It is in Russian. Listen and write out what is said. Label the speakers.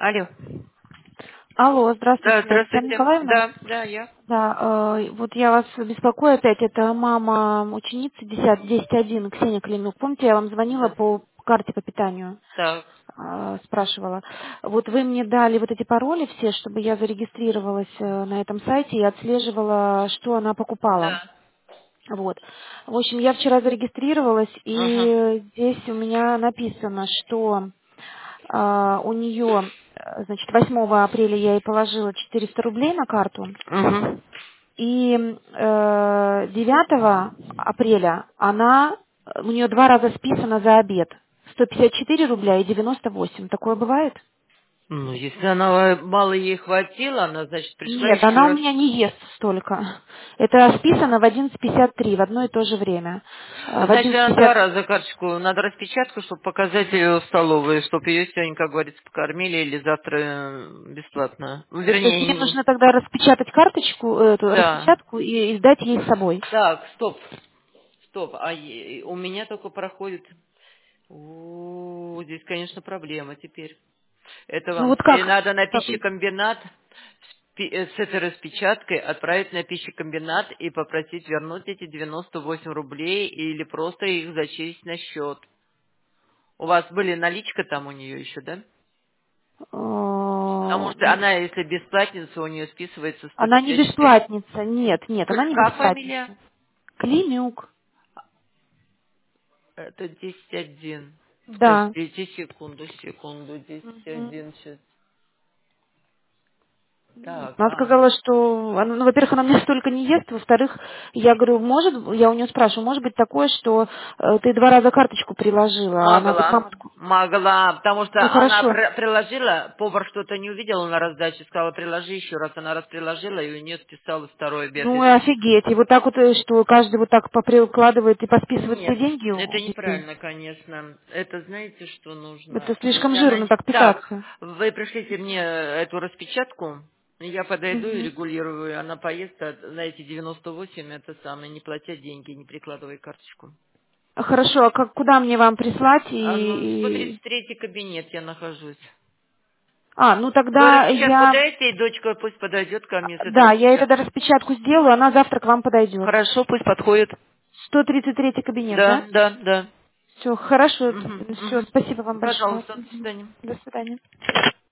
Speaker 1: Алло.
Speaker 2: Алло,
Speaker 1: Да,
Speaker 2: здравствуйте, Татьяна
Speaker 1: здравствуйте.
Speaker 2: Николаевна.
Speaker 1: Да, я.
Speaker 2: Да, вот я вас беспокою опять. Это мама ученицы 10-1, Ксения Климюк. Помните, я вам звонила
Speaker 1: Да.
Speaker 2: по карте по питанию,
Speaker 1: Так.
Speaker 2: спрашивала. Вот вы мне дали вот эти пароли все, чтобы я зарегистрировалась на этом сайте и отслеживала, что она покупала.
Speaker 1: Да.
Speaker 2: Вот. В общем, я вчера зарегистрировалась,
Speaker 1: Ага.
Speaker 2: и здесь у меня написано, что у нее, значит, 8 апреля я ей положила 400 рублей на карту,
Speaker 1: Угу.
Speaker 2: и 9 апреля у нее 2 раза списано за обед. 154 рубля и 98. Такое бывает?
Speaker 1: Ну, если она мало ей хватило, она, значит, пришла
Speaker 2: Нет,
Speaker 1: еще
Speaker 2: она у
Speaker 1: раз.
Speaker 2: меня не ест столько. Это списано в 11:53 в одно и то же время. В
Speaker 1: Значит, она 2
Speaker 2: 11:50.
Speaker 1: раза карточку, надо распечатку, чтобы показать ее в столовой, чтобы ее сегодня, как говорится, покормили или завтра бесплатно. Ну,
Speaker 2: То есть мне
Speaker 1: вернее,
Speaker 2: нужно тогда распечатать карточку, эту
Speaker 1: да.
Speaker 2: распечатку и сдать ей с собой.
Speaker 1: Так, стоп. Стоп. У меня только проходит... Здесь, конечно, проблема теперь. Это
Speaker 2: Ну
Speaker 1: вам
Speaker 2: вот
Speaker 1: теперь
Speaker 2: как?
Speaker 1: надо на
Speaker 2: Как?
Speaker 1: пищекомбинат с этой распечаткой отправить на пищекомбинат и попросить вернуть эти 98 рублей или просто их зачесть на счет. У вас были наличка там у нее еще, да? Потому что она, если бесплатница, у нее списывается
Speaker 2: Она не
Speaker 1: 154.
Speaker 2: бесплатница. Нет, нет, она не
Speaker 1: Как фамилия?
Speaker 2: бесплатница. Климюк.
Speaker 1: Это 10-1.
Speaker 2: Да.
Speaker 1: Подождите секунду, 10-1 сейчас. Так,
Speaker 2: Она сказала, что, во-первых, она мне столько не ест, во-вторых, я говорю, я у нее спрашиваю, может быть такое, что ты 2 раза карточку приложила, а она говорит,
Speaker 1: Могла,
Speaker 2: мамочку,
Speaker 1: могла, потому что
Speaker 2: ну
Speaker 1: она
Speaker 2: хорошо.
Speaker 1: приложила, повар что-то не увидел на раздаче, сказала, приложи еще раз. Она раз приложила, и у нее списалось второй обед.
Speaker 2: Ну и офигеть, и вот так вот, что каждый вот так поприкладывает и посписывает все
Speaker 1: Нет,
Speaker 2: деньги
Speaker 1: это
Speaker 2: у детей.
Speaker 1: неправильно, конечно. Это знаете, что нужно?
Speaker 2: Это слишком
Speaker 1: Если она
Speaker 2: жирно
Speaker 1: не...
Speaker 2: так
Speaker 1: Так,
Speaker 2: питаться.
Speaker 1: вы пришлите мне эту распечатку, я подойду и
Speaker 2: Мгм.
Speaker 1: регулирую. Она поест на эти 98, это самое, не платя деньги, не прикладывая карточку.
Speaker 2: Хорошо, а куда мне вам прислать
Speaker 1: Ну,
Speaker 2: и...
Speaker 1: 133 кабинет я нахожусь.
Speaker 2: Ну
Speaker 1: Вы
Speaker 2: тогда
Speaker 1: распечатку
Speaker 2: я...
Speaker 1: дайте, и дочка пусть подойдет ко мне с этой
Speaker 2: Да, я ей тогда
Speaker 1: распечаткой.
Speaker 2: распечатку сделаю, она завтра к вам подойдет.
Speaker 1: Хорошо, пусть подходит.
Speaker 2: 133 кабинет,
Speaker 1: Да,
Speaker 2: да?
Speaker 1: да, да.
Speaker 2: Все, хорошо.
Speaker 1: Мгм,
Speaker 2: Все,
Speaker 1: мгм.
Speaker 2: спасибо вам большое.
Speaker 1: Пожалуйста, до
Speaker 2: Мгм.
Speaker 1: свидания.
Speaker 2: До свидания.